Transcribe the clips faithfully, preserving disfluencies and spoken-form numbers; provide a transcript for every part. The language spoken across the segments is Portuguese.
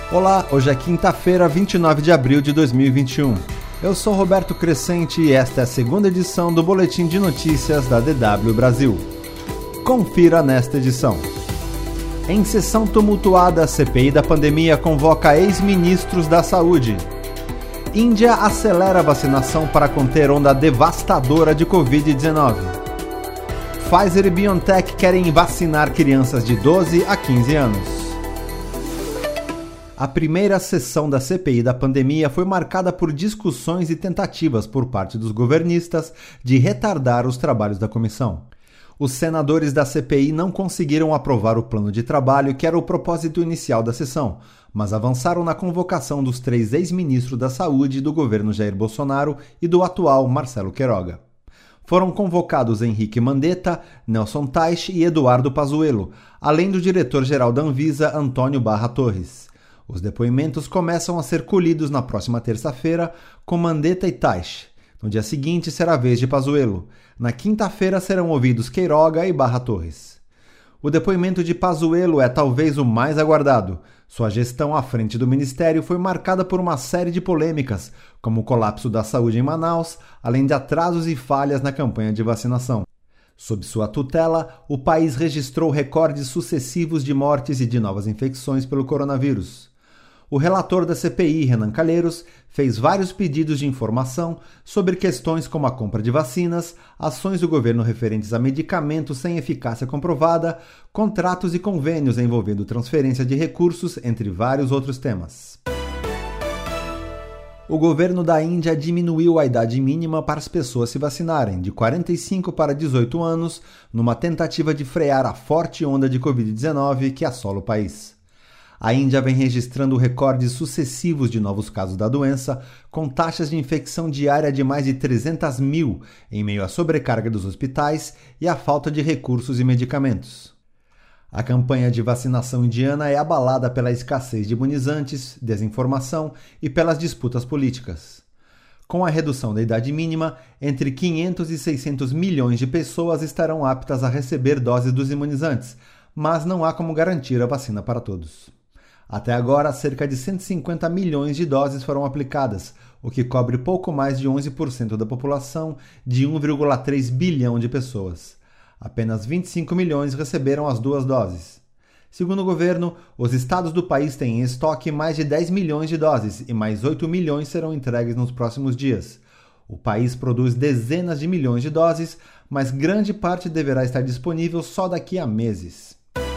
Olá, hoje é quinta-feira, vinte e nove de abril de dois mil e vinte e um. Eu sou Roberto Crescente e esta é a segunda edição do Boletim de Notícias da D W Brasil. Confira nesta edição. Em sessão tumultuada, a C P I da pandemia convoca ex-ministros da Saúde. Índia acelera a vacinação para conter onda devastadora de covid dezenove. Pfizer e BioNTech querem vacinar crianças de doze a quinze anos. A primeira sessão da C P I da pandemia foi marcada por discussões e tentativas por parte dos governistas de retardar os trabalhos da comissão. Os senadores da C P I não conseguiram aprovar o plano de trabalho, que era o propósito inicial da sessão, mas avançaram na convocação dos três ex-ministros da Saúde do governo Jair Bolsonaro e do atual Marcelo Queiroga. Foram convocados Henrique Mandetta, Nelson Teich e Eduardo Pazuello, além do diretor-geral da Anvisa, Antônio Barra Torres. Os depoimentos começam a ser colhidos na próxima terça-feira com Mandetta e Teich. No dia seguinte será a vez de Pazuello. Na quinta-feira serão ouvidos Queiroga e Barra Torres. O depoimento de Pazuello é talvez o mais aguardado. Sua gestão à frente do ministério foi marcada por uma série de polêmicas, como o colapso da saúde em Manaus, além de atrasos e falhas na campanha de vacinação. Sob sua tutela, o país registrou recordes sucessivos de mortes e de novas infecções pelo coronavírus. O relator da C P I, Renan Calheiros, fez vários pedidos de informação sobre questões como a compra de vacinas, ações do governo referentes a medicamentos sem eficácia comprovada, contratos e convênios envolvendo transferência de recursos, entre vários outros temas. O governo da Índia diminuiu a idade mínima para as pessoas se vacinarem, de quarenta e cinco para dezoito anos, numa tentativa de frear a forte onda de covid dezenove que assola o país. A Índia vem registrando recordes sucessivos de novos casos da doença, com taxas de infecção diária de mais de trezentos mil, em meio à sobrecarga dos hospitais e à falta de recursos e medicamentos. A campanha de vacinação indiana é abalada pela escassez de imunizantes, desinformação e pelas disputas políticas. Com a redução da idade mínima, entre quinhentos e seiscentos milhões de pessoas estarão aptas a receber doses dos imunizantes, mas não há como garantir a vacina para todos. Até agora, cerca de cento e cinquenta milhões de doses foram aplicadas, o que cobre pouco mais de onze por cento da população de um vírgula três bilhão de pessoas. Apenas vinte e cinco milhões receberam as duas doses. Segundo o governo, os estados do país têm em estoque mais de dez milhões de doses e mais oito milhões serão entregues nos próximos dias. O país produz dezenas de milhões de doses, mas grande parte deverá estar disponível só daqui a meses.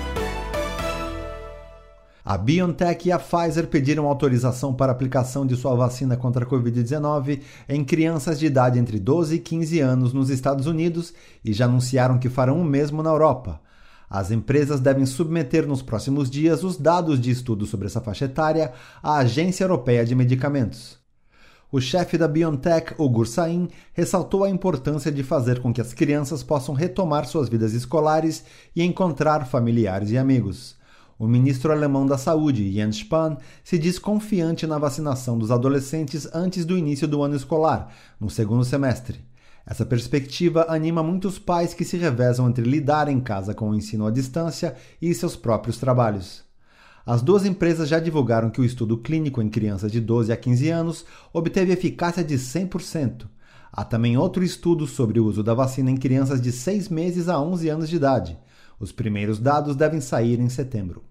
A BioNTech e a Pfizer pediram autorização para aplicação de sua vacina contra a covid dezenove em crianças de idade entre doze e quinze anos nos Estados Unidos e já anunciaram que farão o mesmo na Europa. As empresas devem submeter nos próximos dias os dados de estudo sobre essa faixa etária à Agência Europeia de Medicamentos. O chefe da BioNTech, Ugur Sahin, ressaltou a importância de fazer com que as crianças possam retomar suas vidas escolares e encontrar familiares e amigos. O ministro alemão da Saúde, Jens Spahn, se diz confiante na vacinação dos adolescentes antes do início do ano escolar, no segundo semestre. Essa perspectiva anima muitos pais que se revezam entre lidar em casa com o ensino à distância e seus próprios trabalhos. As duas empresas já divulgaram que o estudo clínico em crianças de doze a quinze anos obteve eficácia de cem por cento. Há também outro estudo sobre o uso da vacina em crianças de seis meses a onze anos de idade. Os primeiros dados devem sair em setembro.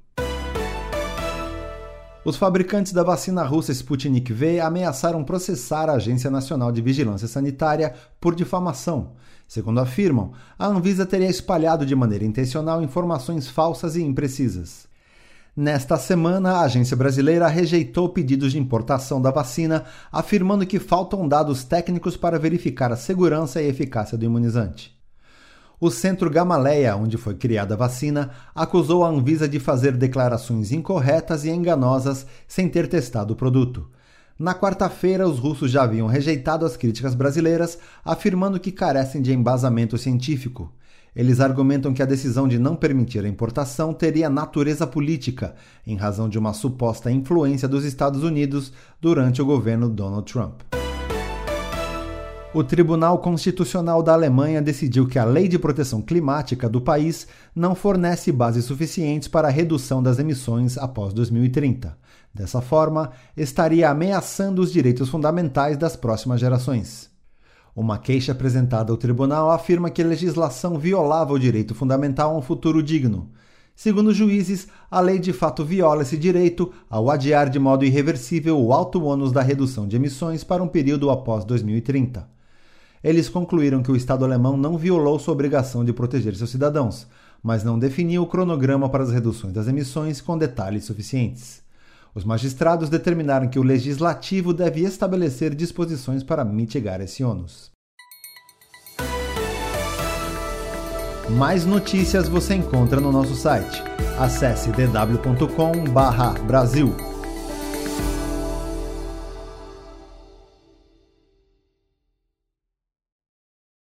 Os fabricantes da vacina russa Sputnik V ameaçaram processar a Agência Nacional de Vigilância Sanitária por difamação. Segundo afirmam, a Anvisa teria espalhado de maneira intencional informações falsas e imprecisas. Nesta semana, a agência brasileira rejeitou pedidos de importação da vacina, afirmando que faltam dados técnicos para verificar a segurança e eficácia do imunizante. O Centro Gamaleya, onde foi criada a vacina, acusou a Anvisa de fazer declarações incorretas e enganosas sem ter testado o produto. Na quarta-feira, os russos já haviam rejeitado as críticas brasileiras, afirmando que carecem de embasamento científico. Eles argumentam que a decisão de não permitir a importação teria natureza política, em razão de uma suposta influência dos Estados Unidos durante o governo Donald Trump. O Tribunal Constitucional da Alemanha decidiu que a Lei de Proteção Climática do país não fornece bases suficientes para a redução das emissões após dois mil e trinta. Dessa forma, estaria ameaçando os direitos fundamentais das próximas gerações. Uma queixa apresentada ao tribunal afirma que a legislação violava o direito fundamental a um futuro digno. Segundo os juízes, a lei de fato viola esse direito ao adiar de modo irreversível o alto ônus da redução de emissões para um período após dois mil e trinta. Eles concluíram que o Estado alemão não violou sua obrigação de proteger seus cidadãos, mas não definiu o cronograma para as reduções das emissões com detalhes suficientes. Os magistrados determinaram que o legislativo deve estabelecer disposições para mitigar esse ônus. Mais notícias você encontra no nosso site. Acesse d w ponto com barra Brasil.